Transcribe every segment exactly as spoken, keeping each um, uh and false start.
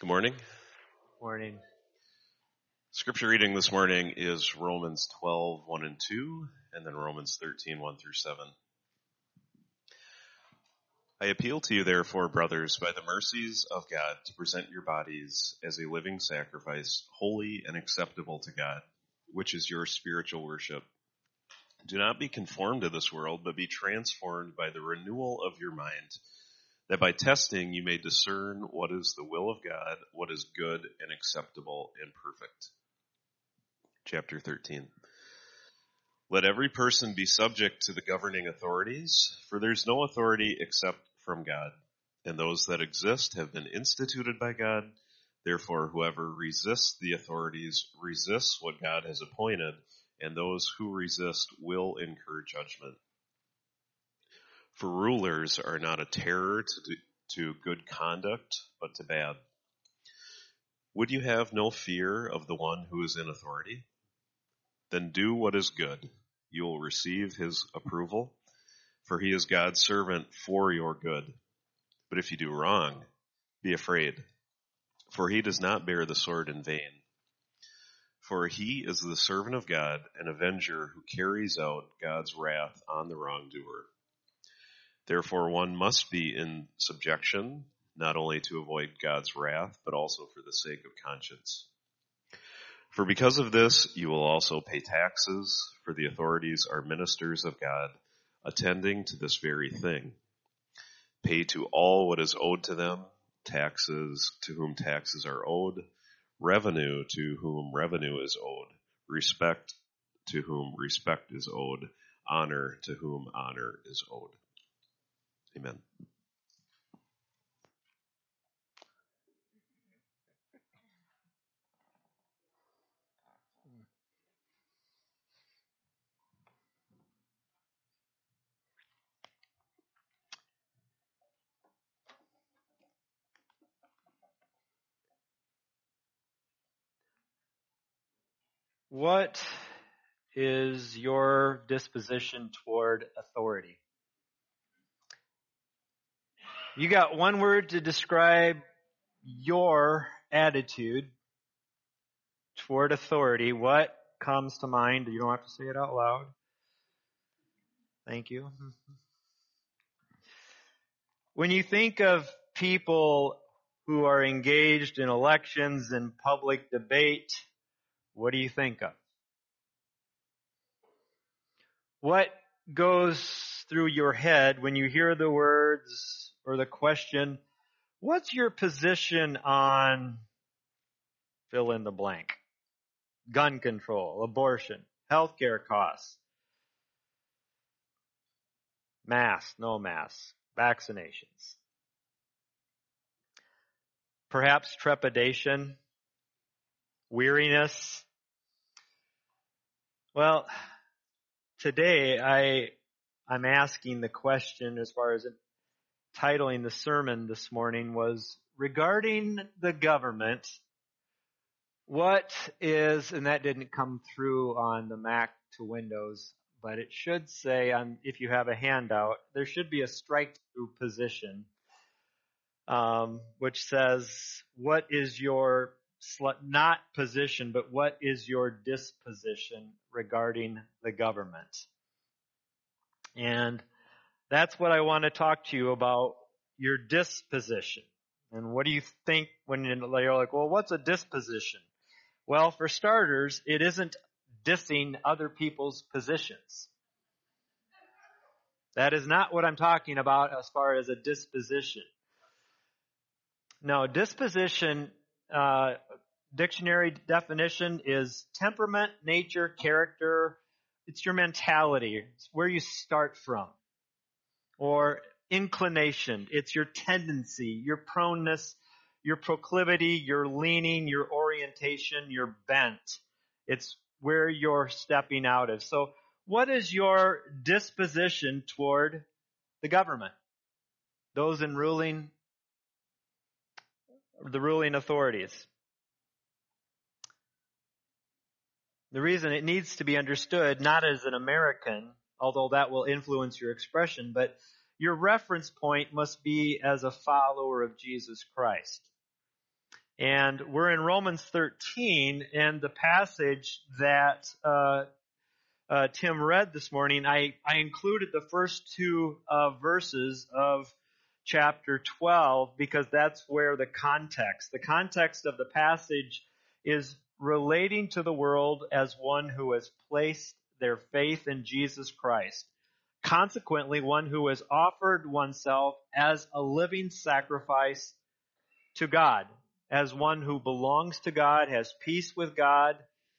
Good morning. Morning. Scripture reading this morning is Romans twelve, one and two, and then Romans thirteen, one through seven. I appeal to you, therefore, brothers, by the mercies of God, to present your bodies as a living sacrifice, holy and acceptable to God, which is your spiritual worship. Do not be conformed to this world, but be transformed by the renewal of your mind, that by testing you may discern what is the will of God, what is good and acceptable and perfect. Chapter thirteen. Let every person be subject to the governing authorities, for there's no authority except from God, and those that exist have been instituted by God. Therefore, whoever resists the authorities resists what God has appointed, and those who resist will incur judgment. For rulers are not a terror to, do, to good conduct, but to bad. Would you have no fear of the one who is in authority? Then do what is good. You will receive his approval, for he is God's servant for your good. But if you do wrong, be afraid, for he does not bear the sword in vain. For he is the servant of God, an avenger who carries out God's wrath on the wrongdoer. Therefore, one must be in subjection, not only to avoid God's wrath, but also for the sake of conscience. For because of this, you will also pay taxes, for the authorities are ministers of God, attending to this very thing. Pay to all what is owed to them, taxes to whom taxes are owed, revenue to whom revenue is owed, respect to whom respect is owed, honor to whom honor is owed. Amen. What is your disposition toward authority? You got one word to describe your attitude toward authority. What comes to mind? You don't have to say it out loud. Thank you. When you think of people who are engaged in elections and public debate, what do you think of? What goes through your head when you hear the words or the question, what's your position on fill in the blank? Gun control, abortion, healthcare costs, masks, no masks, vaccinations. Perhaps trepidation, weariness. Well, today I, I'm asking the question as far as titling the sermon this morning was regarding the government. What is, and that didn't come through on the Mac to Windows, but it should say, on, if you have a handout, there should be a strike-through position, um, which says, what is your, not position, but what is your disposition regarding the government? And that's what I want to talk to you about, your disposition. And what do you think when you're like, well, what's a disposition? Well, for starters, it isn't dissing other people's positions. That is not what I'm talking about as far as a disposition. No, disposition, uh, dictionary definition is temperament, nature, character. It's your mentality. It's where you start from. Or inclination. It's your tendency, your proneness, your proclivity, your leaning, your orientation, your bent. It's where you're stepping out of. So what is your disposition toward the government? Those in ruling, the ruling authorities. The reason it needs to be understood, not as an American, although that will influence your expression, but your reference point must be as a follower of Jesus Christ. And we're in Romans thirteen, and the passage that uh, uh, Tim read this morning, I, I included the first two uh, verses of chapter twelve because that's where the context, the context of the passage is relating to the world as one who has placed their faith in Jesus Christ. Consequently, one who has offered oneself as a living sacrifice to God, as one who belongs to God, has peace with God,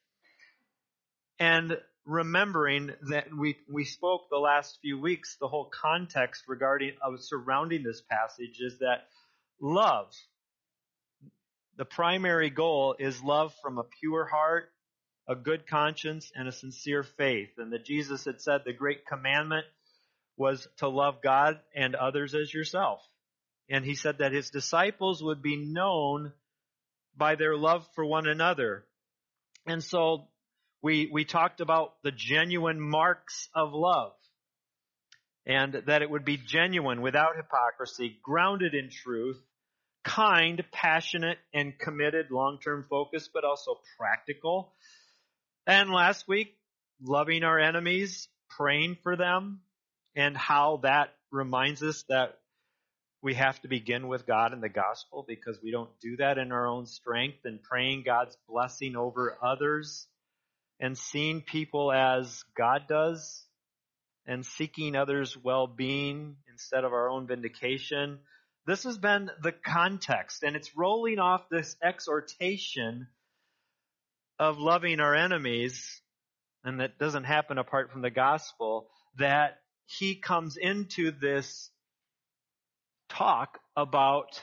and remembering that we we spoke the last few weeks, the whole context regarding of surrounding this passage is that love, the primary goal is love from a pure heart, a good conscience, and a sincere faith. And that Jesus had said the great commandment was to love God and others as yourself. And he said that his disciples would be known by their love for one another. And so we we talked about the genuine marks of love, and that it would be genuine without hypocrisy, grounded in truth, kind, passionate, and committed, long-term focus, but also practical. And last week, loving our enemies, praying for them, and how that reminds us that we have to begin with God and the gospel because we don't do that in our own strength, and praying God's blessing over others and seeing people as God does and seeking others' well-being instead of our own vindication. This has been the context, and it's rolling off this exhortation of loving our enemies, and that doesn't happen apart from the gospel, that he comes into this talk about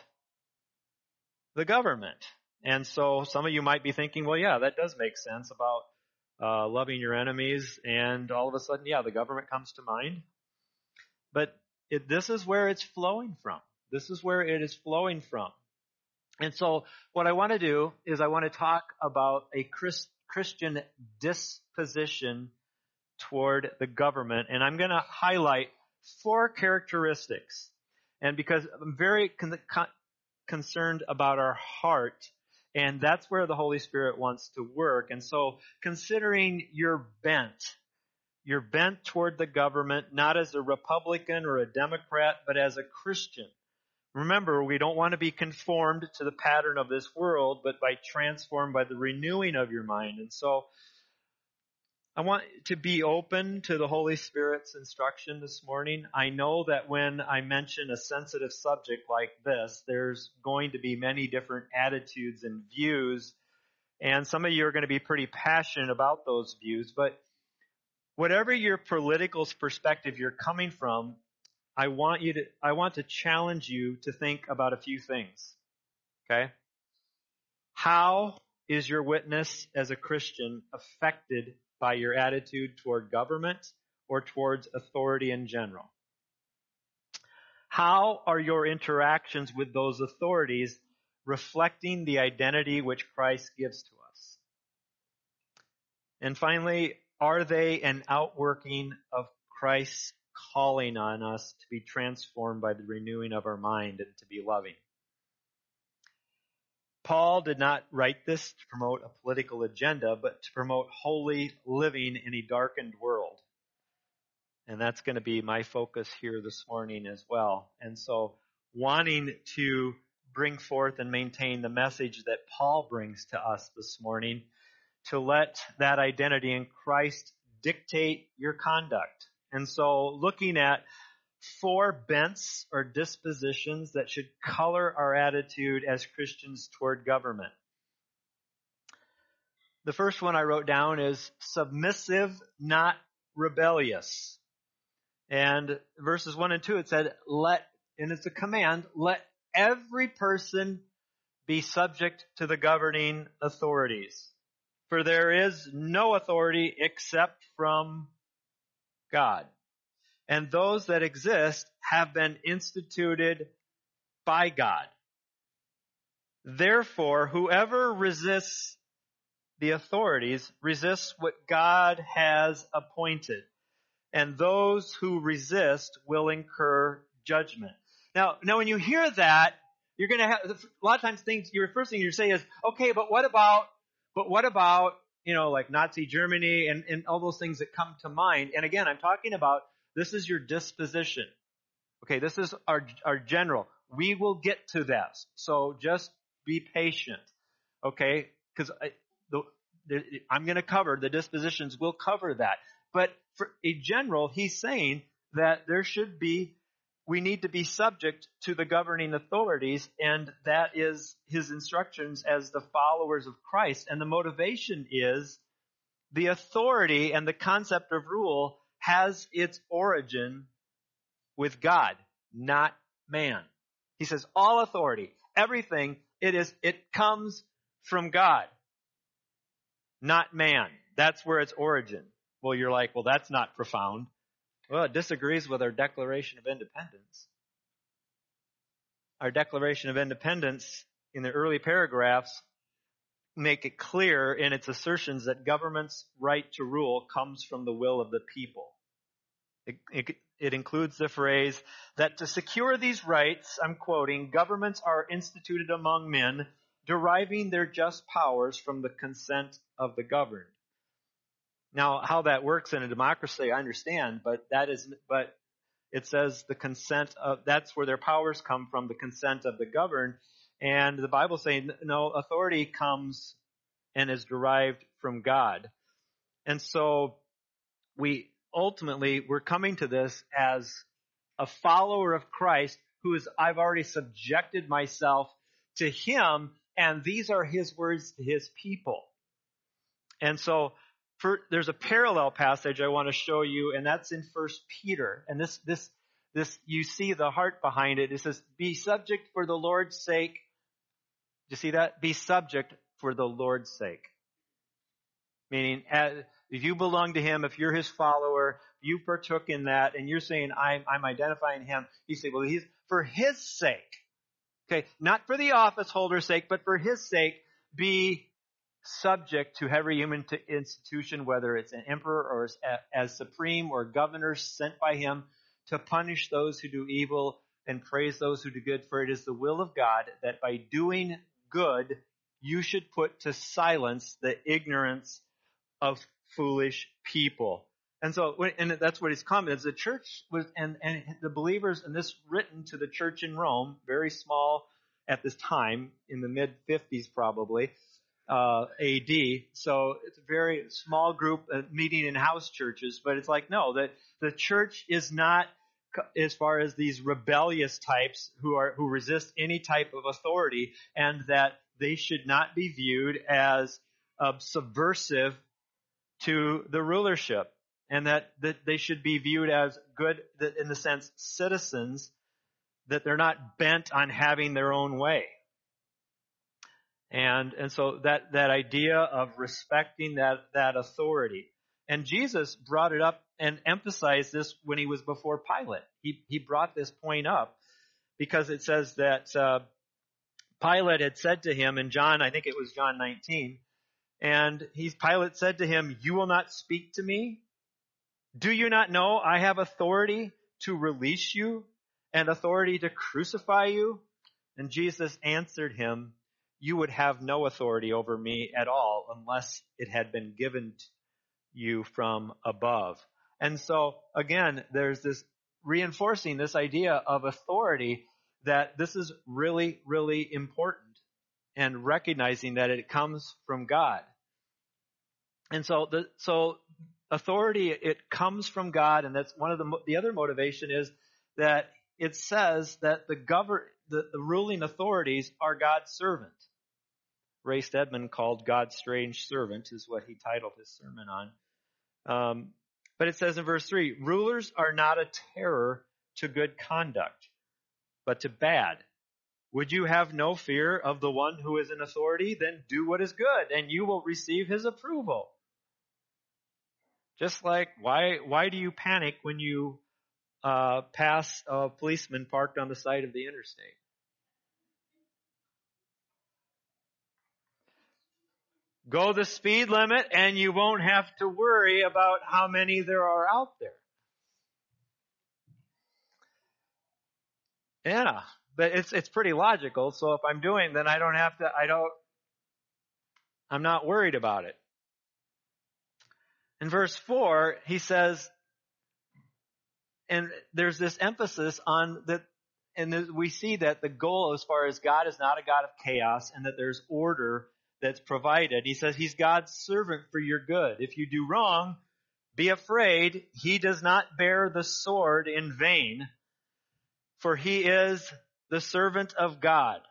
the government. And so some of you might be thinking, well, yeah, that does make sense about uh, loving your enemies, and all of a sudden, yeah, the government comes to mind. But it, this is where it's flowing from. This is where it is flowing from. And so what I want to do is I want to talk about a Christ, Christian disposition toward the government, and I'm going to highlight four characteristics. And because I'm very con- con- concerned about our heart, and that's where the Holy Spirit wants to work. And so considering your bent, your bent toward the government, not as a Republican or a Democrat, but as a Christian. Remember, we don't want to be conformed to the pattern of this world, but by transformed by the renewing of your mind. And so I want to be open to the Holy Spirit's instruction this morning. I know that when I mention a sensitive subject like this, there's going to be many different attitudes and views, and some of you are going to be pretty passionate about those views. But whatever your political perspective you're coming from, I want you to, I want to challenge you to think about a few things. Okay? How is your witness as a Christian affected by your attitude toward government or towards authority in general? How are your interactions with those authorities reflecting the identity which Christ gives to us? And finally, are they an outworking of Christ's calling on us to be transformed by the renewing of our mind and to be loving? Paul did not write this to promote a political agenda, but to promote holy living in a darkened world. And that's going to be my focus here this morning as well. And so wanting to bring forth and maintain the message that Paul brings to us this morning, to let that identity in Christ dictate your conduct. And so looking at four bents or dispositions that should color our attitude as Christians toward government. The first one I wrote down is submissive, not rebellious. And verses one and two, it said, let, and it's a command, let every person be subject to the governing authorities. For there is no authority except from God. And those that exist have been instituted by God. Therefore, whoever resists the authorities resists what God has appointed. And those who resist will incur judgment. Now, now when you hear that, you're going to have, a lot of times things, your first thing you say is, okay, but what about, but what about, you know, like Nazi Germany and, and all those things that come to mind. And again, I'm talking about, this is your disposition. Okay, this is our, our general. We will get to this. So just be patient. Okay, because I'm going to cover, the dispositions will cover that. But for a general, he's saying that there should be, we need to be subject to the governing authorities, and that is his instructions as the followers of Christ. And the motivation is the authority and the concept of rule has its origin with God, not man. He says all authority, everything, it is, it comes from God, not man. That's where its origin. Well, you're like, well, that's not profound. Well, it disagrees with our Declaration of Independence. Our Declaration of Independence, in the early paragraphs, make it clear in its assertions that government's right to rule comes from the will of the people. It, it, it includes the phrase that to secure these rights, I'm quoting, governments are instituted among men, deriving their just powers from the consent of the governed. Now, how that works in a democracy, I understand, but that is, but it says the consent of, that's where their powers come from, the consent of the governed. And the Bible's saying, no, authority comes and is derived from God. And so we ultimately, we're coming to this as a follower of Christ who is, I've already subjected myself to him, and these are his words to his people. And so for, there's a parallel passage I want to show you, and that's in First Peter. And this, this, this, you see the heart behind it. It says, be subject for the Lord's sake. Do you see that? Be subject for the Lord's sake. Meaning, as, if you belong to him, if you're his follower, you partook in that, and you're saying, I'm, I'm identifying him. You say, well, he's for his sake. Okay, not for the office holder's sake, but for his sake, be subject to every human to institution, whether it's an emperor or as, as supreme or governors sent by him to punish those who do evil and praise those who do good. For it is the will of God that by doing good, you should put to silence the ignorance of foolish people. And so, and that's what he's commented. As the church was, and, and the believers, and this written to the church in Rome, very small at this time, in the mid fifties probably, uh, A D. So it's a very small group uh, meeting in house churches, but it's like, no, that the church is not, as far as these rebellious types who are, who resist any type of authority, and that they should not be viewed as uh, subversive to the rulership, and that, that they should be viewed as good, that in the sense, citizens, that they're not bent on having their own way. And, and so that, that idea of respecting that, that authority. And Jesus brought it up and emphasized this when he was before Pilate. He, he brought this point up because it says that, uh, Pilate had said to him in John, I think it was John nineteen, and he's, Pilate said to him, you will not speak to me? Do you not know I have authority to release you and authority to crucify you? And Jesus answered him, you would have no authority over me at all unless it had been given to you from above. And so, again, there's this reinforcing this idea of authority, that this is really, really important, and recognizing that it comes from God. And so, the, so authority, it comes from God, and that's one of the, the other motivation is that it says that the govern, the, the ruling authorities are God's servant. Ray Stedman called God's strange servant is what he titled his sermon on. Um, but it says in verse three, rulers are not a terror to good conduct, but to bad. Would you have no fear of the one who is in authority? Then do what is good, and you will receive his approval. Just like, why why do you panic when you uh, pass a policeman parked on the side of the interstate? Go the speed limit, and you won't have to worry about how many there are out there. Yeah. but it's it's pretty logical. So if I'm doing, then I don't have to. I don't. I'm not worried about it. In verse four, he says, and there's this emphasis on that, and we see that the goal as far as God is not a God of chaos and that there's order that's provided. He says he's God's servant for your good. If you do wrong, be afraid. He does not bear the sword in vain, for he is the servant of God,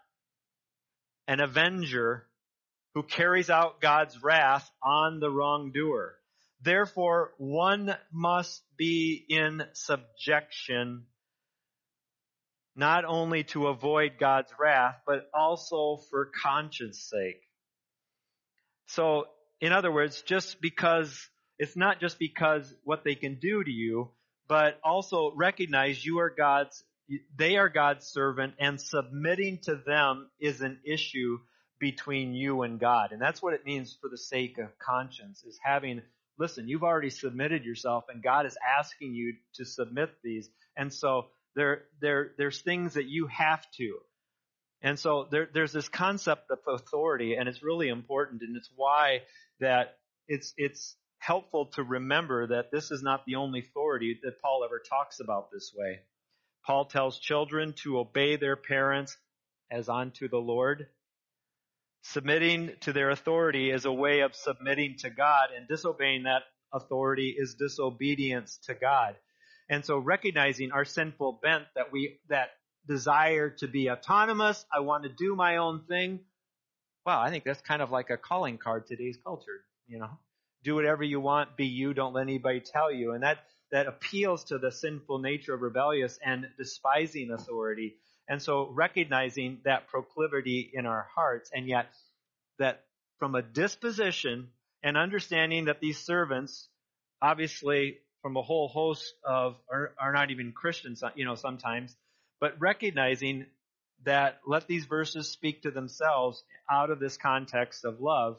an avenger who carries out God's wrath on the wrongdoer. Therefore, one must be in subjection, not only to avoid God's wrath, but also for conscience sake. So, in other words, just because, it's not just because what they can do to you, but also recognize you are God's, they are God's servant, and submitting to them is an issue between you and God. And that's what it means for the sake of conscience, is having, listen, you've already submitted yourself, and God is asking you to submit these. And so there, there, there's things that you have to. And so there, there's this concept of authority, and it's really important, and it's why that it's it's helpful to remember that this is not the only authority that Paul ever talks about this way. Paul tells children to obey their parents as unto the Lord. Submitting to their authority is a way of submitting to God, and disobeying that authority is disobedience to God. And so recognizing our sinful bent, that we that desire to be autonomous, I want to do my own thing. Wow, I think that's kind of like a calling card today's culture, you know. Do whatever you want, be you, don't let anybody tell you. And that, that appeals to the sinful nature of rebellious and despising authority. And so recognizing that proclivity in our hearts, and yet that from a disposition and understanding that these servants, obviously from a whole host of, are, are not even Christians, you know, sometimes, but recognizing that let these verses speak to themselves out of this context of love.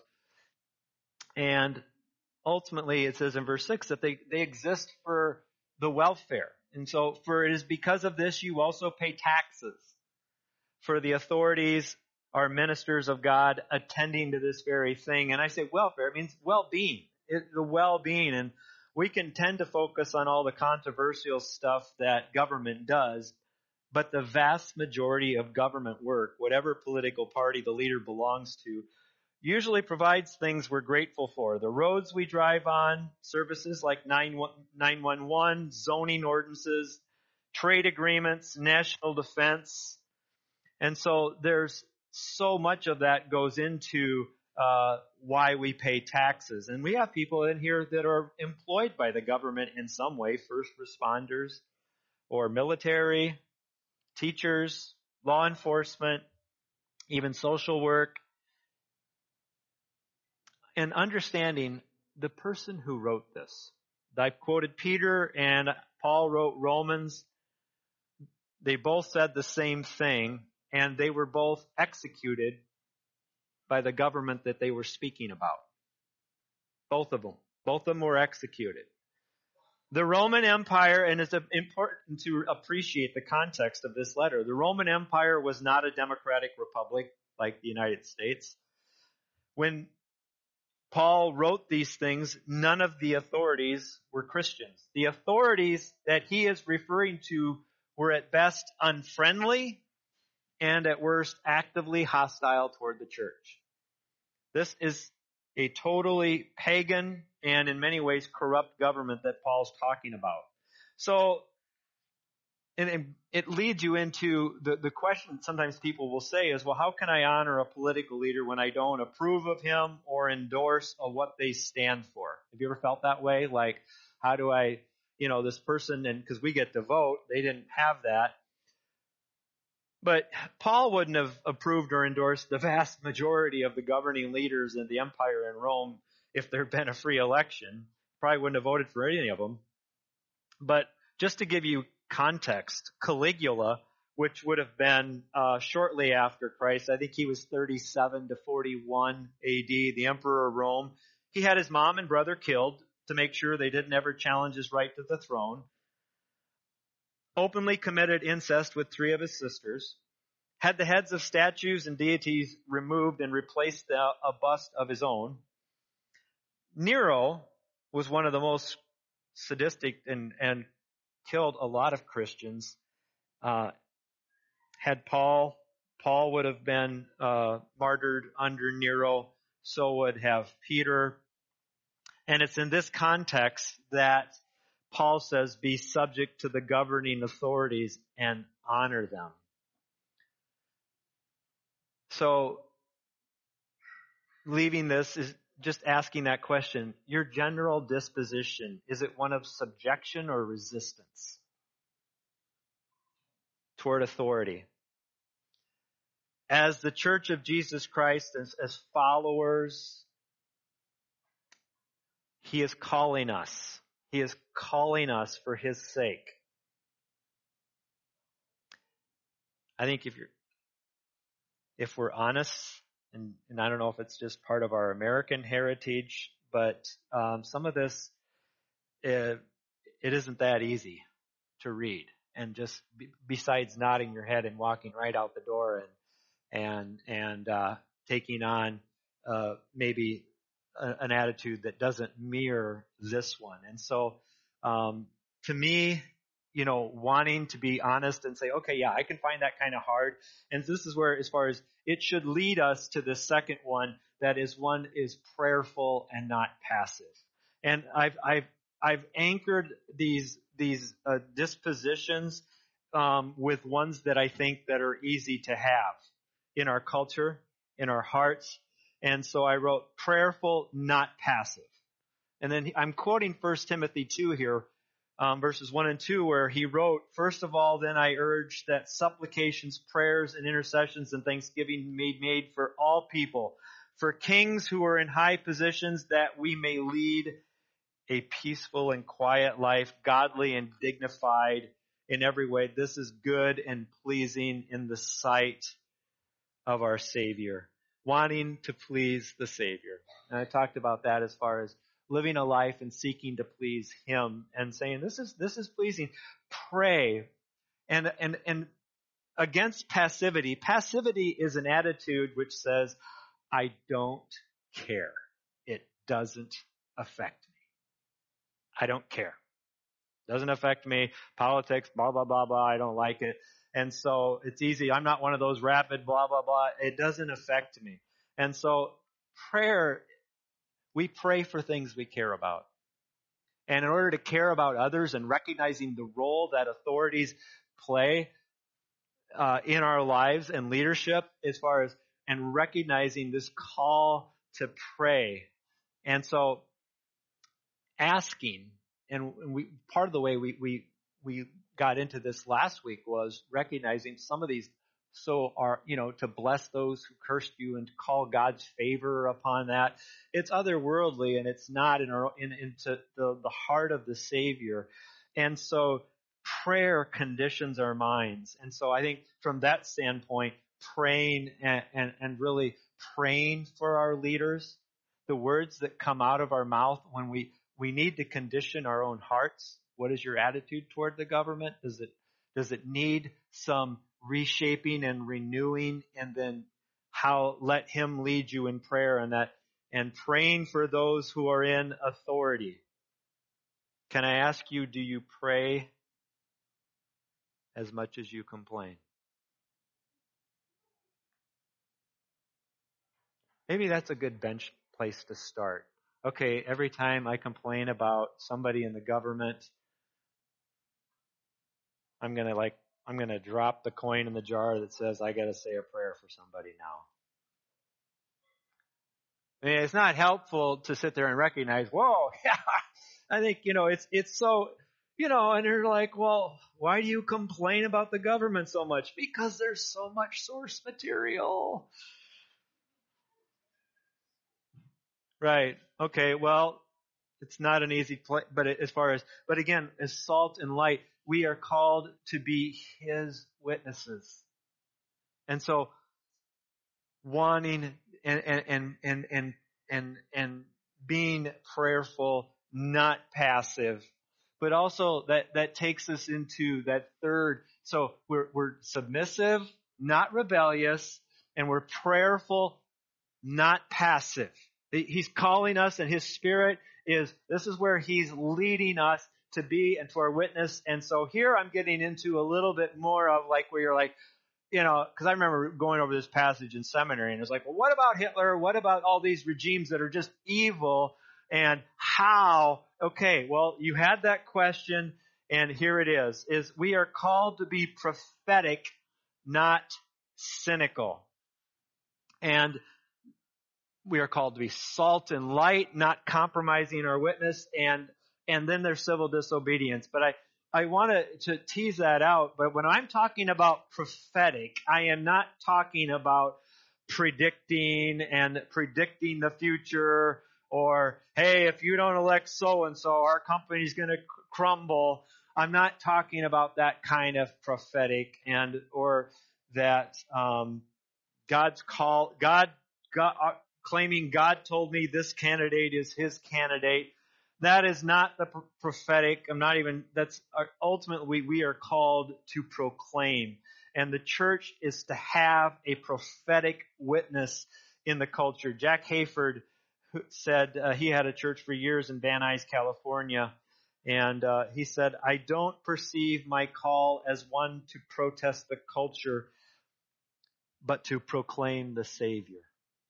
And ultimately, it says in verse six that they, they exist for the welfare. And so, for it is because of this you also pay taxes. For the authorities are ministers of God attending to this very thing. And I say welfare, it means well-being. It, the well-being. And we can tend to focus on all the controversial stuff that government does. But the vast majority of government work, whatever political party the leader belongs to, usually provides things we're grateful for. The roads we drive on, services like nine one one, zoning ordinances, trade agreements, national defense. And so there's so much of that goes into uh, why we pay taxes. And we have people in here that are employed by the government in some way, first responders or military, teachers, law enforcement, even social work. And understanding the person who wrote this. I've quoted Peter and Paul wrote Romans. They both said the same thing, and they were both executed by the government that they were speaking about. Both of them. Both of them were executed. The Roman Empire, and it's important to appreciate the context of this letter, the Roman Empire was not a democratic republic like the United States. When Paul wrote these things, none of the authorities were Christians. The authorities that he is referring to were at best unfriendly and at worst actively hostile toward the church. This is a totally pagan and in many ways corrupt government that Paul's talking about. So, and it leads you into the, the question sometimes people will say is, well, how can I honor a political leader when I don't approve of him or endorse of what they stand for? Have you ever felt that way? Like, how do I, you know, this person, and because we get to vote, they didn't have that. But Paul wouldn't have approved or endorsed the vast majority of the governing leaders in the empire in Rome if there had been a free election. Probably wouldn't have voted for any of them. But just to give you context, Caligula, which would have been uh, shortly after Christ, I think he was thirty-seven to forty-one A D, the emperor of Rome. He had his mom and brother killed to make sure they didn't ever challenge his right to the throne. Openly committed incest with three of his sisters. had the heads of statues and deities removed and replaced a, a bust of his own. Nero was one of the most sadistic and, and killed a lot of Christians. Uh, had Paul, Paul would have been uh, martyred under Nero, so would have Peter. And it's in this context that Paul says, be subject to the governing authorities and honor them. So, leaving this is just asking that question. Your general disposition, is it one of subjection or resistance toward authority? As the Church of Jesus Christ, as, as followers, He is calling us. He is calling us for His sake. I think if you're, if we're honest, and, and I don't know if it's just part of our American heritage, but um, some of this, it, it isn't that easy to read. And just be, besides nodding your head and walking right out the door and and and uh, taking on uh, maybe a, an attitude that doesn't mirror this one. And so, um, to me, you know, wanting to be honest and say, okay, yeah, I can find that kind of hard. And this is where, as far as it should lead us to the second one, that is one is prayerful and not passive. And I've I've I've anchored these these uh, dispositions um, with ones that I think that are easy to have in our culture, in our hearts. And so I wrote prayerful, not passive. And then I'm quoting First Timothy two here, um, verses one and two, where he wrote, first of all, then I urge that supplications, prayers, and intercessions and thanksgiving be made for all people, for kings who are in high positions, that we may lead a peaceful and quiet life, godly and dignified in every way. This is good and pleasing in the sight of our Savior. Wanting to please the Savior. And I talked about that as far as living a life and seeking to please Him and saying, this is, this is pleasing. Pray. And, and, and against passivity. Passivity is an attitude which says, I don't care. It doesn't affect me. I don't care. Doesn't affect me. Politics, blah, blah, blah, blah. I don't like it. And so it's easy. I'm not one of those rapid blah, blah, blah. It doesn't affect me. And so prayer, we pray for things we care about. And in order to care about others and recognizing the role that authorities play uh, in our lives and leadership, as far as, and recognizing this call to pray. And so asking, and we, part of the way we, we, we got into this last week was recognizing some of these, so are, you know, to bless those who cursed you and to call God's favor upon that. It's otherworldly and it's not in our, in, into the, the heart of the Savior. And so prayer conditions our minds. And so I think from that standpoint, praying and, and, and really praying for our leaders, the words that come out of our mouth when we, we need to condition our own hearts. What is your attitude toward the government? Does it, does it need some reshaping and renewing? And then how, let Him lead you in prayer and that, and praying for those who are in authority. Can I ask you, do you pray as much as you complain? Maybe that's a good bench place to start. Okay, every time I complain about somebody in the government, I'm going to like, I'm going to drop the coin in the jar that says I got to say a prayer for somebody now. I mean, it's not helpful to sit there and recognize, whoa, yeah, I think, you know, it's, it's so, you know, and you're like, well, why do you complain about the government so much? Because there's so much source material. Right. Okay. Well, it's not an easy play, but as far as, but again, as salt and light, we are called to be His witnesses. And so wanting and, and, and, and, and, and, and being prayerful, not passive, but also that, that takes us into that third. So we're, we're submissive, not rebellious, and we're prayerful, not passive. He's calling us, and his Spirit is, this is where he's leading us to be and to our witness. And so here I'm getting into a little bit more of like where you're like, you know, because I remember going over this passage in seminary, and it's like, well, what about Hitler? What about all these regimes that are just evil? And how? Okay, well, you had that question, and here it is, is we are called to be prophetic, not cynical. And we are called to be salt and light, not compromising our witness, and and then there's civil disobedience. But I, I want to tease that out. But when I'm talking about prophetic, I am not talking about predicting and predicting the future, or, hey, if you don't elect so-and-so, our company's going to crumble. I'm not talking about that kind of prophetic and or that um, God's call, God, God uh, claiming God told me this candidate is his candidate. That is not the prophetic. I'm not even, that's ultimately we are called to proclaim. And the church is to have a prophetic witness in the culture. Jack Hayford said uh, he had a church for years in Van Nuys, California. And uh, he said, I don't perceive my call as one to protest the culture, but to proclaim the Savior.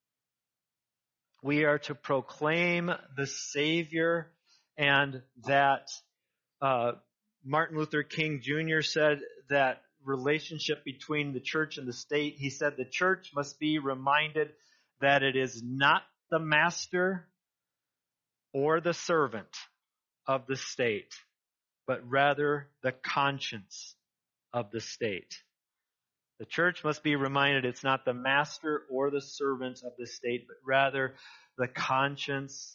We are to proclaim the Savior, and that uh, Martin Luther King Junior said that relationship between the church and the state, he said the church must be reminded that it is not the master or the servant of the state, but rather the conscience of the state. The church must be reminded it's not the master or the servant of the state, but rather the conscience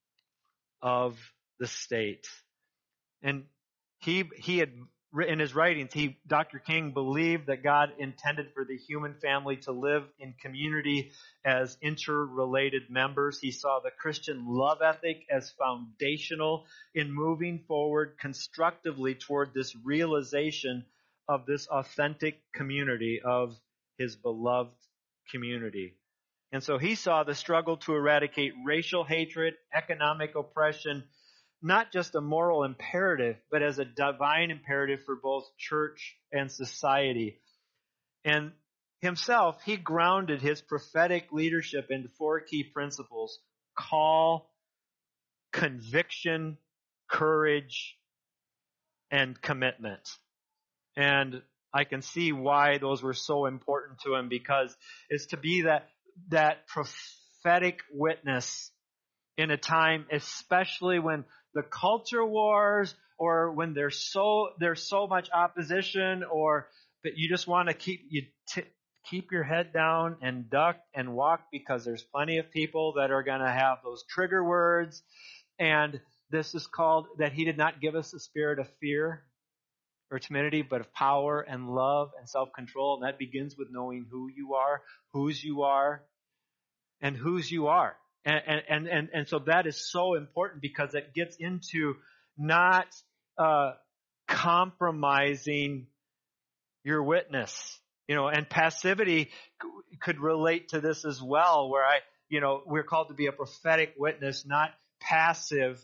of the state. And he he had in his writings, he Doctor King believed that God intended for the human family to live in community as interrelated members. He saw the Christian love ethic as foundational in moving forward constructively toward this realization of this authentic community of his beloved community. And so he saw the struggle to eradicate racial hatred, economic oppression, not just a moral imperative, but as a divine imperative for both church and society. And himself, he grounded his prophetic leadership into four key principles: call, conviction, courage, and commitment. And I can see why those were so important to him, because it's to be that that prophetic witness in a time, especially when the culture wars, or when there's so there's so much opposition, or but you just want to keep you t- keep your head down and duck and walk, because there's plenty of people that are going to have those trigger words. And this is called that he did not give us a spirit of fear or timidity, but of power and love and self-control. And that begins with knowing who you are, whose you are, and whose you are. And, and, and, and so that is so important, because it gets into not uh, compromising your witness. You know, and passivity could relate to this as well, where I, you know, we're called to be a prophetic witness, not passive,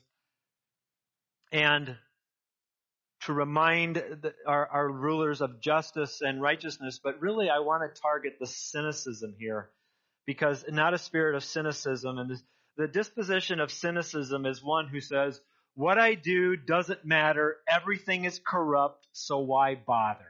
and to remind the, our, our rulers of justice and righteousness. But really, I want to target the cynicism here, because not a spirit of cynicism. And this, the disposition of cynicism is one who says, what I do doesn't matter, everything is corrupt, so why bother?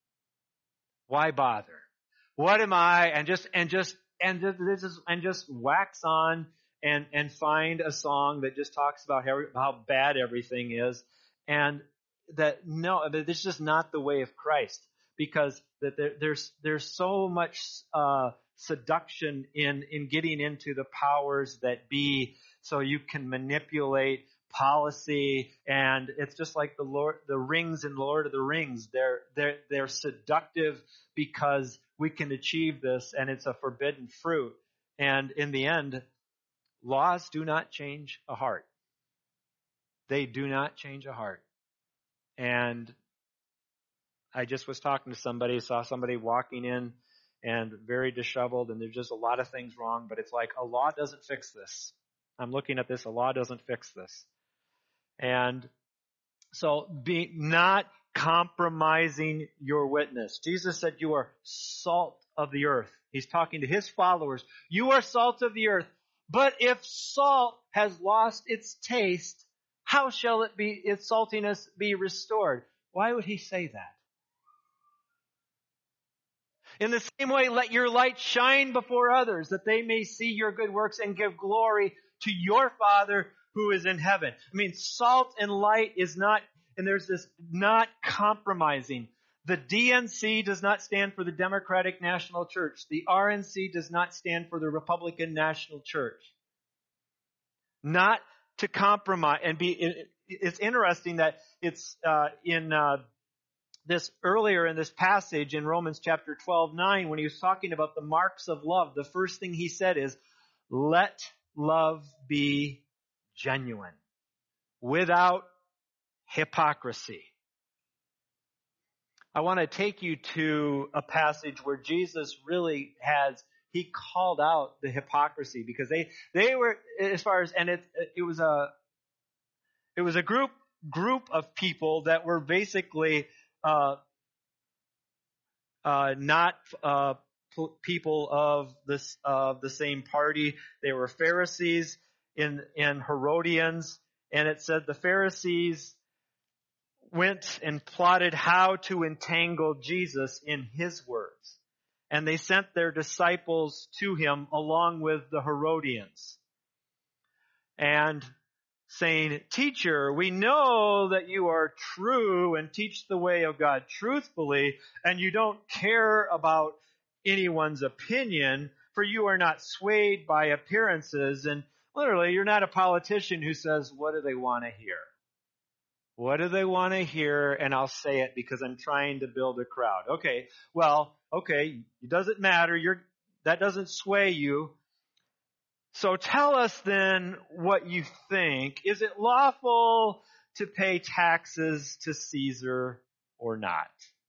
Why bother? What am I? And just and just and this is and just wax on and and find a song that just talks about how, how bad everything is, and that no, that this is just not the way of Christ, because that there, there's there's so much uh, seduction in in getting into the powers that be, so you can manipulate policy. And it's just like the Lord, the rings in Lord of the Rings. They're they're they're seductive because we can achieve this, and it's a forbidden fruit. And in the end, laws do not change a heart. They do not change a heart. And I just was talking to somebody, saw somebody walking in and very disheveled, and there's just a lot of things wrong, but it's like a law doesn't fix this. I'm looking at this, a law doesn't fix this. And so be not compromising your witness. Jesus said you are salt of the earth. He's talking to his followers. You are salt of the earth. But if salt has lost its taste, how shall it be, its saltiness be restored? Why would he say that? In the same way, let your light shine before others, that they may see your good works and give glory to your Father who is in heaven. I mean, salt and light is not, and there's this not compromising. The D N C does not stand for the Democratic National Church. The R N C does not stand for the Republican National Church. Not to compromise. And be. It, it's interesting that it's uh, in uh, this earlier in this passage in Romans chapter twelve, nine, when he was talking about the marks of love, the first thing he said is, let love be genuine, without hypocrisy. I want to take you to a passage where Jesus really has, he called out the hypocrisy, because they, they were, as far as, and it, it was a, it was a group, group of people that were basically, uh, uh, not, uh, people of this, of the same party. They were Pharisees and, and Herodians. And it said the Pharisees went and plotted how to entangle Jesus in his words. And they sent their disciples to him along with the Herodians. And saying, Teacher, we know that you are true and teach the way of God truthfully, and you don't care about anyone's opinion, for you are not swayed by appearances. And literally, you're not a politician who says, what do they want to hear? What do they want to hear? And I'll say it because I'm trying to build a crowd. Okay, well, okay, it doesn't matter. You're, that doesn't sway you. So tell us then what you think. Is it lawful to pay taxes to Caesar or not?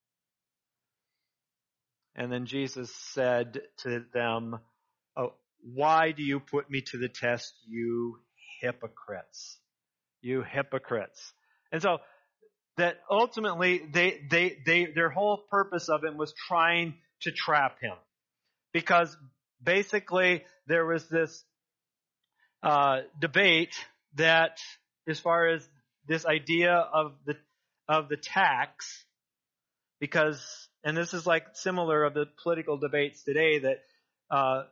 And then Jesus said to them, oh, why do you put me to the test, you hypocrites? You hypocrites. And so that ultimately they, they, they, their whole purpose of it was trying to trap him. Because basically there was this uh, debate that as far as this idea of the, of the tax, because, and this is like similar of the political debates today, that, uh,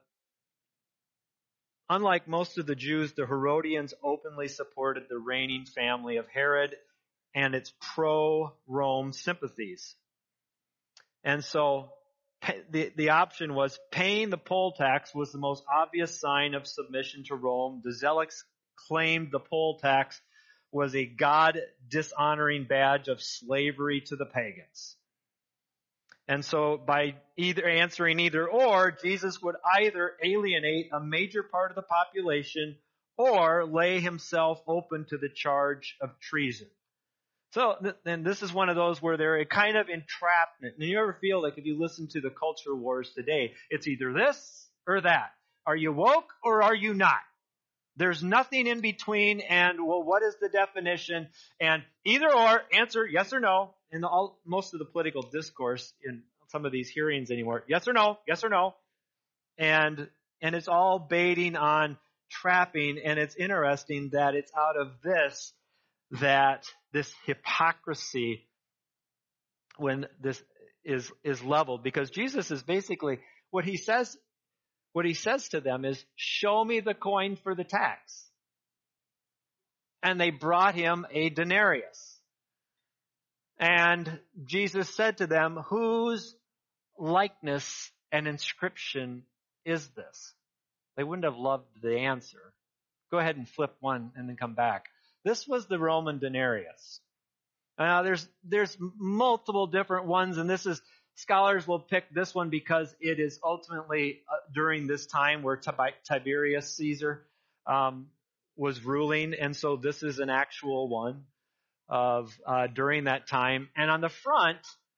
unlike most of the Jews, the Herodians openly supported the reigning family of Herod and its pro-Rome sympathies. And so the, the option was paying the poll tax was the most obvious sign of submission to Rome. The Zealots claimed the poll tax was a God-dishonoring badge of slavery to the pagans. And so by either answering either or, Jesus would either alienate a major part of the population or lay himself open to the charge of treason. So then this is one of those where they're a kind of entrapment. And you ever feel like if you listen to the culture wars today, it's either this or that. Are you woke or are you not? There's nothing in between, and well, what is the definition? And either or, answer yes or no. In the, all, most of the political discourse in some of these hearings anymore, yes or no, yes or no. And, and it's all baiting on trapping, and it's interesting that it's out of this that this hypocrisy, when this is, is leveled, because Jesus is basically, what he says, what he says to them is, show me the coin for the tax. And they brought him a denarius. And Jesus said to them, whose likeness and inscription is this? They wouldn't have loved the answer. Go ahead and flip one and then come back. This was the Roman denarius. Now, there's, there's multiple different ones, and this is, scholars will pick this one because it is ultimately uh, during this time where Tiberius Caesar um, was ruling, and so this is an actual one of uh, during that time. And on the front,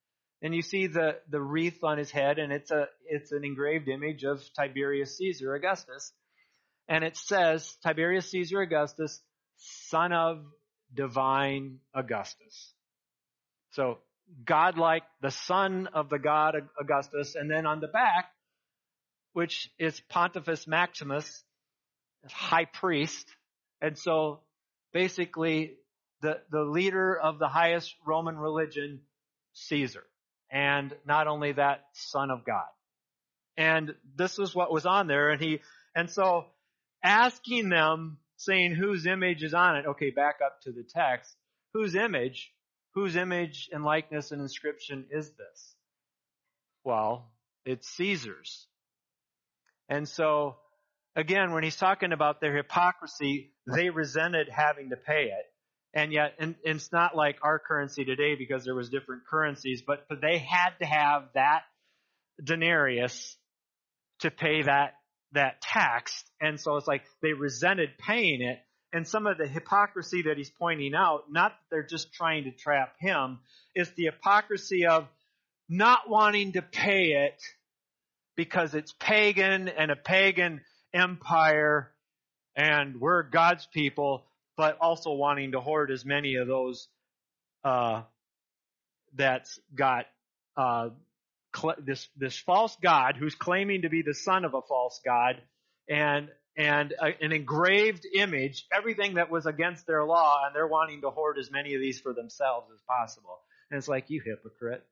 And you see the, the wreath on his head, and it's a it's an engraved image of Tiberius Caesar Augustus. And it says, Tiberius Caesar Augustus, son of divine Augustus. So, God-like, the son of the god Augustus, and then on the back, which is Pontifex Maximus, high priest. And so, basically, the, the leader of the highest Roman religion, Caesar. And not only that, Son of God. And this is what was on there. And he, and so asking them, saying whose image is on it. Okay, back up to the text. Whose image, whose image and likeness and inscription is this? Well, it's Caesar's. And so, again, when he's talking about their hypocrisy, they resented having to pay it. And yet, and, and it's not like our currency today because there was different currencies, but, but they had to have that denarius to pay that, that tax. And so it's like they resented paying it. And some of the hypocrisy that he's pointing out, not that they're just trying to trap him, is the hypocrisy of not wanting to pay it because it's pagan and a pagan empire and we're God's people, but also wanting to hoard as many of those uh, that's got uh, cl- this this false god who's claiming to be the son of a false god, and and a, an engraved image, everything that was against their law, and they're wanting to hoard as many of these for themselves as possible. And it's like, you hypocrite,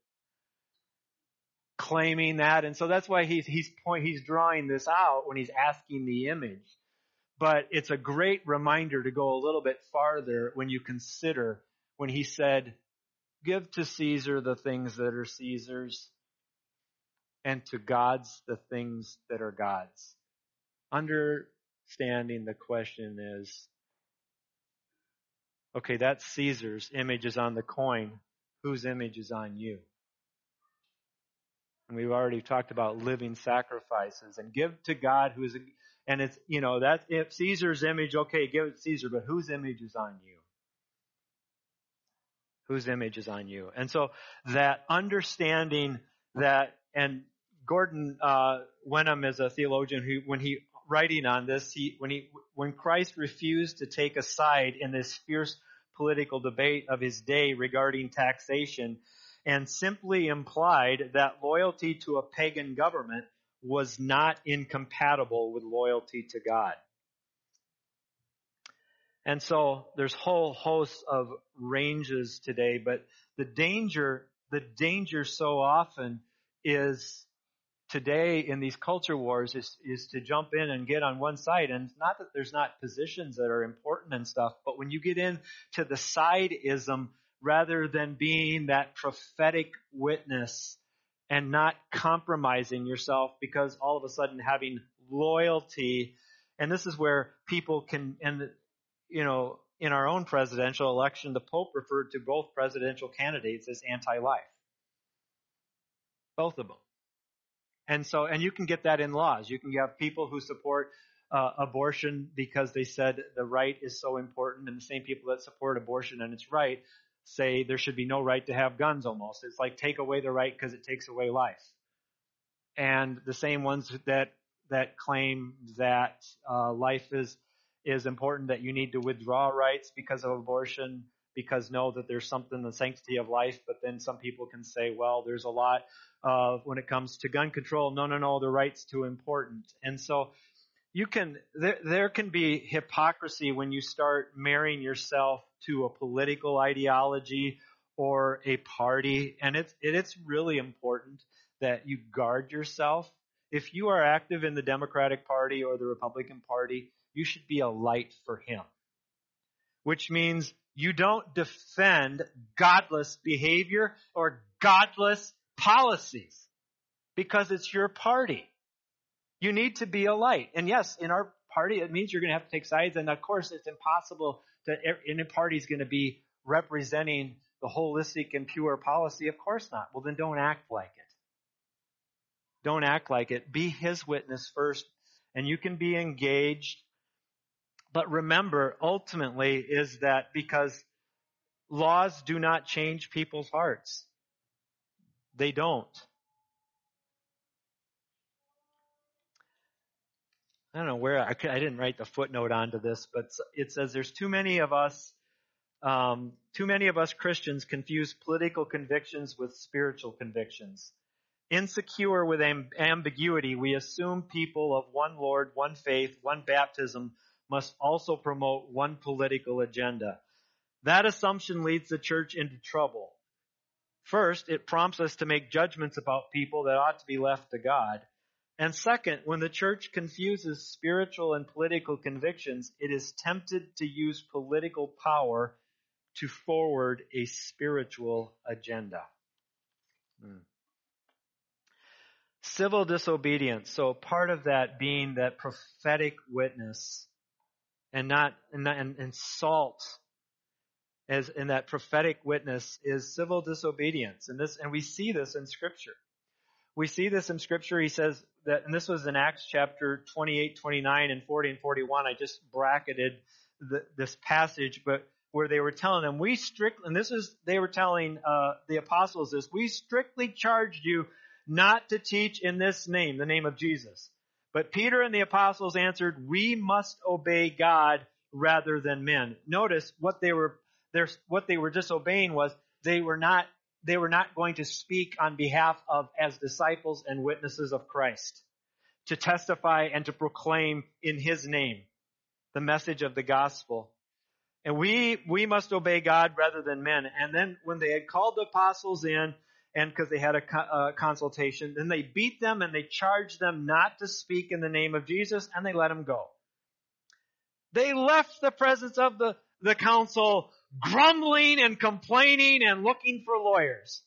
claiming that. And so that's why he's he's point he's drawing this out when he's asking the image. But it's a great reminder to go a little bit farther when you consider when he said, give to Caesar the things that are Caesar's and to God's the things that are God's. Understanding the question is, okay, that's Caesar's image is on the coin. Whose image is on you? And we've already talked about living sacrifices and give to God who is a And it's, you know, that if Caesar's image, okay, give it to Caesar, but whose image is on you? Whose image is on you? And so that understanding that, and Gordon uh, Wenham is a theologian who, when he writing on this, he when he when Christ refused to take a side in this fierce political debate of his day regarding taxation, and simply implied that loyalty to a pagan government was not incompatible with loyalty to God. And so there's whole hosts of ranges today, but the danger, the danger so often is today in these culture wars is, is to jump in and get on one side. And it's not that there's not positions that are important and stuff, but when you get into the sideism, rather than being that prophetic witness and not compromising yourself, because all of a sudden having loyalty, and this is where people can, and you know, in our own presidential election, the Pope referred to both presidential candidates as anti-life. Both of them. And so, and you can get that in laws. You can have people who support uh, abortion because they said the right is so important, and the same people that support abortion and it's right say there should be no right to have guns almost. It's like take away the right because it takes away life. And the same ones that that claim that uh, life is is important, that you need to withdraw rights because of abortion, because know that there's something, the sanctity of life. But then some people can say, well, there's a lot of, when it comes to gun control, no, no, no, the right's too important. And so you can, there, there can be hypocrisy when you start marrying yourself to a political ideology or a party. And it's, it, it's really important that you guard yourself. If you are active in the Democratic Party or the Republican Party, you should be a light for him, which means you don't defend godless behavior or godless policies because it's your party. You need to be a light. And yes, in our party, it means you're going to have to take sides. And of course, it's impossible that any party is going to be representing the holistic and pure policy. Of course not. Well, then don't act like it. Don't act like it. Be his witness first, and you can be engaged. But remember, ultimately, is that because laws do not change people's hearts. They don't. I don't know where, I, I didn't write the footnote onto this, but it says there's too many of us, um, too many of us Christians confuse political convictions with spiritual convictions. Insecure with amb- ambiguity, we assume people of one Lord, one faith, one baptism must also promote one political agenda. That assumption leads the church into trouble. First, it prompts us to make judgments about people that ought to be left to God. And second, when the church confuses spiritual and political convictions, it is tempted to use political power to forward a spiritual agenda. Hmm. Civil disobedience. So part of that being that prophetic witness and not, and, not, and, and salt as in that prophetic witness is civil disobedience. And this, and we see this in Scripture. We see this in Scripture. He says that, and this was in Acts chapter twenty-eight, twenty-nine, and forty and forty-one. I just bracketed the, this passage, but where they were telling them, we strictly, and this is, they were telling uh, the apostles this, we strictly charged you not to teach in this name, the name of Jesus. But Peter and the apostles answered, we must obey God rather than men. Notice what they were, what they were disobeying was they were not They were not going to speak on behalf of as disciples and witnesses of Christ, to testify and to proclaim in His name the message of the gospel. And we we must obey God rather than men. And then when they had called the apostles in, and because they had a, a consultation, then they beat them and they charged them not to speak in the name of Jesus, and they let them go. They left the presence of the, the council grumbling and complaining and looking for lawyers.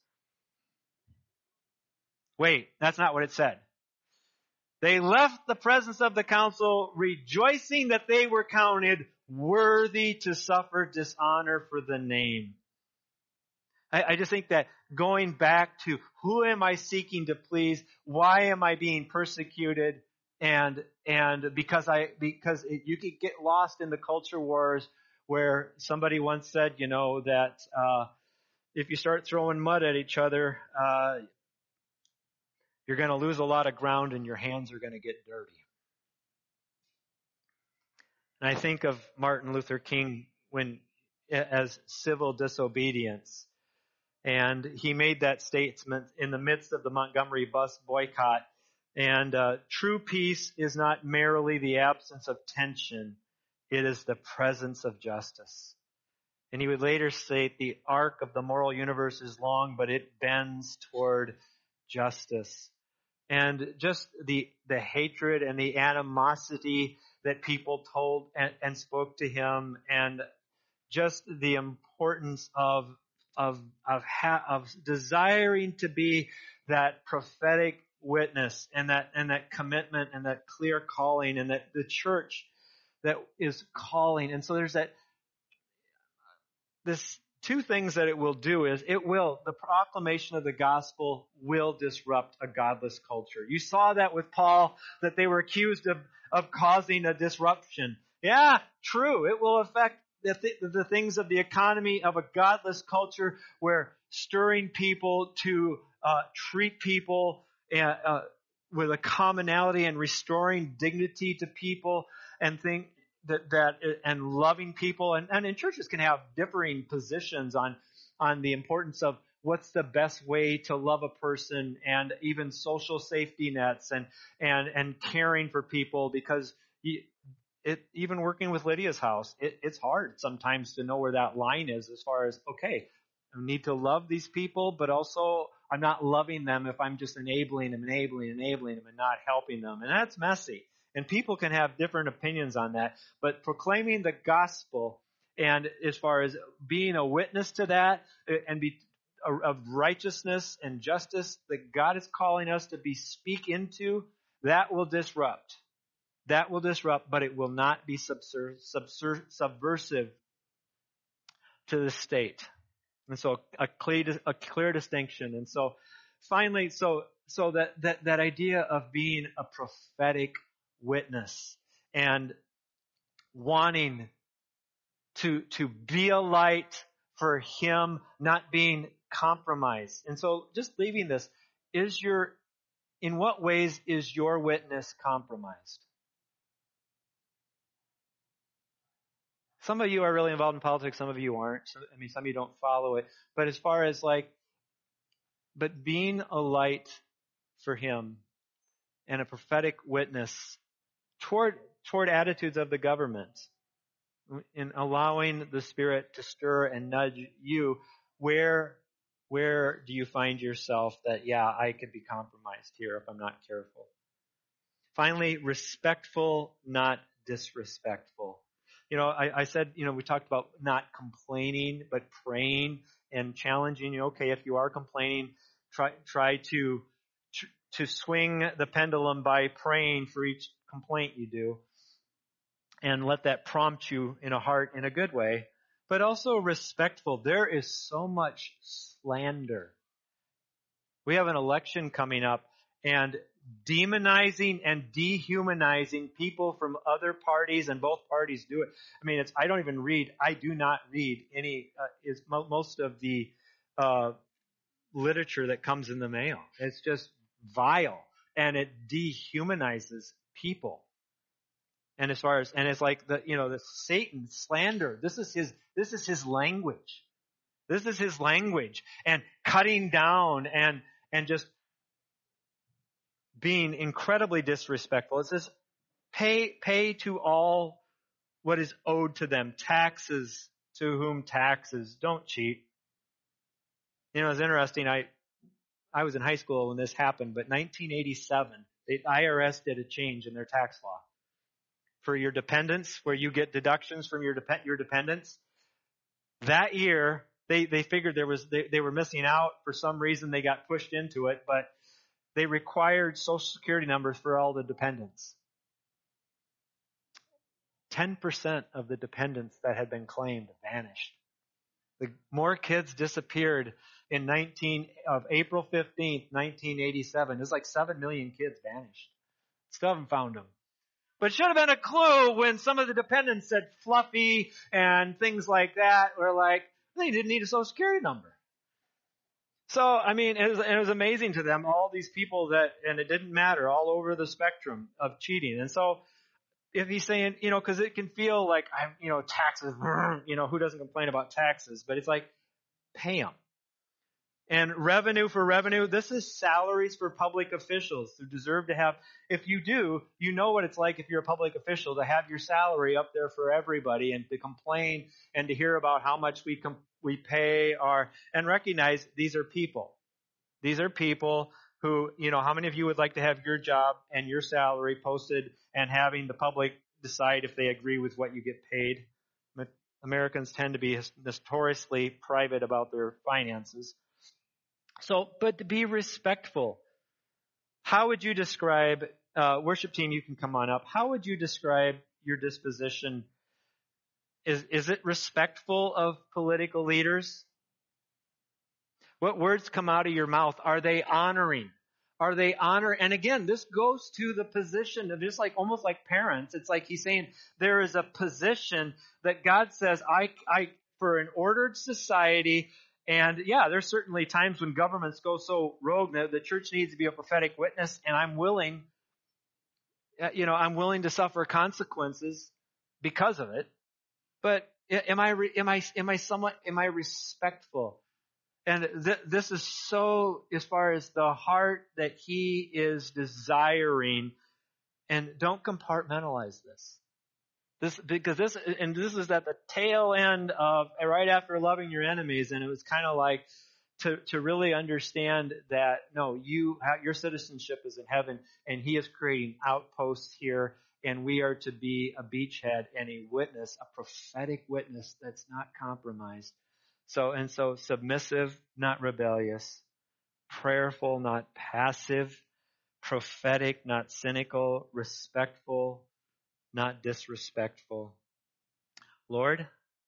Wait, that's not what it said. They left the presence of the council rejoicing that they were counted worthy to suffer dishonor for the name. I, I just think that going back to who am I seeking to please? Why am I being persecuted? And and because I because it, you could get lost in the culture wars where somebody once said, you know, that uh, if you start throwing mud at each other, uh, you're going to lose a lot of ground and your hands are going to get dirty. And I think of Martin Luther King when as civil disobedience. And he made that statement in the midst of the Montgomery bus boycott. And uh, true peace is not merely the absence of tension. It is the presence of justice. And he would later state, the arc of the moral universe is long, but it bends toward justice. And just the the hatred and the animosity that people told and, and spoke to him, and just the importance of of of ha- of desiring to be that prophetic witness and that and that commitment and that clear calling, and that the church that is calling. And so there's that this two things that it will do is it will, the proclamation of the gospel will disrupt a godless culture. You saw that with Paul, that they were accused of, of causing a disruption. Yeah, true. It will affect the, th- the things of the economy of a godless culture, where stirring people to uh, treat people uh, uh, with a commonality and restoring dignity to people and think that that and loving people, and, and and churches can have differing positions on on the importance of what's the best way to love a person, and even social safety nets, and and and caring for people, because you, it even working with Lydia's house, it, it's hard sometimes to know where that line is as far as, okay, I need to love these people, but also I'm not loving them if I'm just enabling them, enabling, enabling them, and not helping them, and that's messy. And people can have different opinions on that. But proclaiming the gospel, and as far as being a witness to that, and be of righteousness and justice that God is calling us to be speak into, that will disrupt. That will disrupt, but it will not be subser- subser- subversive to the state. And so a clear, a clear distinction. And so finally, so so that, that, that idea of being a prophetic witness and wanting to to be a light for Him, not being compromise. And so just leaving this, is your, in what ways is your witness compromised? Some of you are really involved in politics, some of you aren't. So, I mean, some of you don't follow it. But as far as like, but being a light for him and a prophetic witness toward toward attitudes of the government, in allowing the Spirit to stir and nudge you, where where do you find yourself that, yeah, I could be compromised here if I'm not careful? Finally, respectful, not disrespectful. You know, I, I said, you know, we talked about not complaining, but praying and challenging you. Okay, if you are complaining, try try to to swing the pendulum by praying for each complaint you do, and let that prompt you in a heart in a good way, but also respectful. There is so much slander. We have an election coming up, and demonizing and dehumanizing people from other parties, and both parties do it. I mean, it's, I don't even read, I do not read any, uh, is mo- most of the uh, literature that comes in the mail. It's just vile, and it dehumanizes people. And as far as, and it's like the, you know, the Satan slander, this is his, this is his language. This is his language, and cutting down and, and just being incredibly disrespectful. It says, pay, pay to all what is owed to them. Taxes to whom taxes. Don't cheat. You know, it's interesting. I, I was in high school when this happened, but nineteen eighty-seven, the I R S did a change in their tax law. For your dependents, where you get deductions from your dep- your dependents. That year, they, they figured there was, they, they were missing out for some reason. They got pushed into it, but they required Social Security numbers for all the dependents. ten percent of the dependents that had been claimed vanished. The more kids disappeared in nineteen of April fifteenth, nineteen eighty-seven. There's like seven million kids vanished. Still haven't found them. But it should have been a clue when some of the dependents said fluffy and things like that. Were like, they didn't need a Social Security number. So, I mean, it was, it was amazing to them, all these people that, and it didn't matter, all over the spectrum of cheating. And so, if he's saying, you know, because it can feel like, I'm, you know, taxes, you know, who doesn't complain about taxes? But it's like, pay them. And revenue for revenue, this is salaries for public officials who deserve to have, if you do, you know what it's like if you're a public official to have your salary up there for everybody and to complain and to hear about how much we com- we pay our, and recognize these are people. These are people who, you know, how many of you would like to have your job and your salary posted and having the public decide if they agree with what you get paid? Americans tend to be notoriously private about their finances. So, but to be respectful. How would you describe, uh, worship team, you can come on up. How would you describe your disposition? Is, is it respectful of political leaders? What words come out of your mouth? Are they honoring? Are they honor? And again, this goes to the position of just like, almost like parents. It's like he's saying there is a position that God says, I, I, for an ordered society. And yeah, there's certainly times when governments go so rogue that the church needs to be a prophetic witness, and I'm willing, you know, I'm willing to suffer consequences because of it. But am I, am I, am I somewhat, am I respectful? And th- this is so, as far as the heart that he is desiring, and don't compartmentalize this. This, because this, and this is at the tail end of, right after loving your enemies, and it was kind of like, to, to really understand that, no, you, your citizenship is in heaven, and he is creating outposts here, and we are to be a beachhead and a witness, a prophetic witness that's not compromised. So, and so submissive, not rebellious, prayerful, not passive, prophetic, not cynical, respectful, not disrespectful. Lord,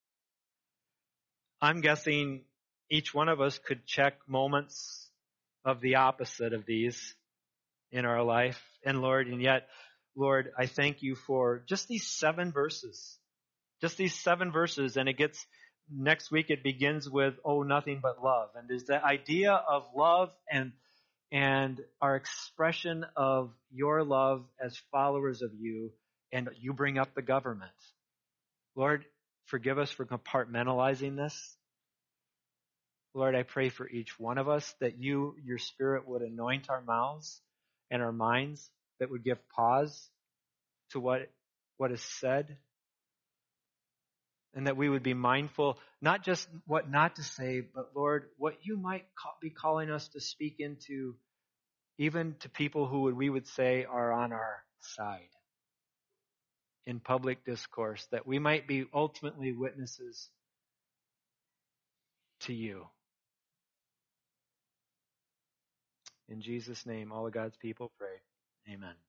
I'm guessing each one of us could check moments of the opposite of these in our life. And Lord, and yet, Lord, I thank you for just these seven verses. Just these seven verses, and it gets next week it begins with, oh, nothing but love. And there's the idea of love and and our expression of your love as followers of you, and you bring up the government. Lord, forgive us for compartmentalizing this. Lord, I pray for each one of us that you, your Spirit, would anoint our mouths and our minds, that would give pause to what, what is said, and that we would be mindful, not just what not to say, but Lord, what you might be calling us to speak into, even to people who we would say are on our side in public discourse, that we might be ultimately witnesses to you. In Jesus' name, all of God's people pray. Amen.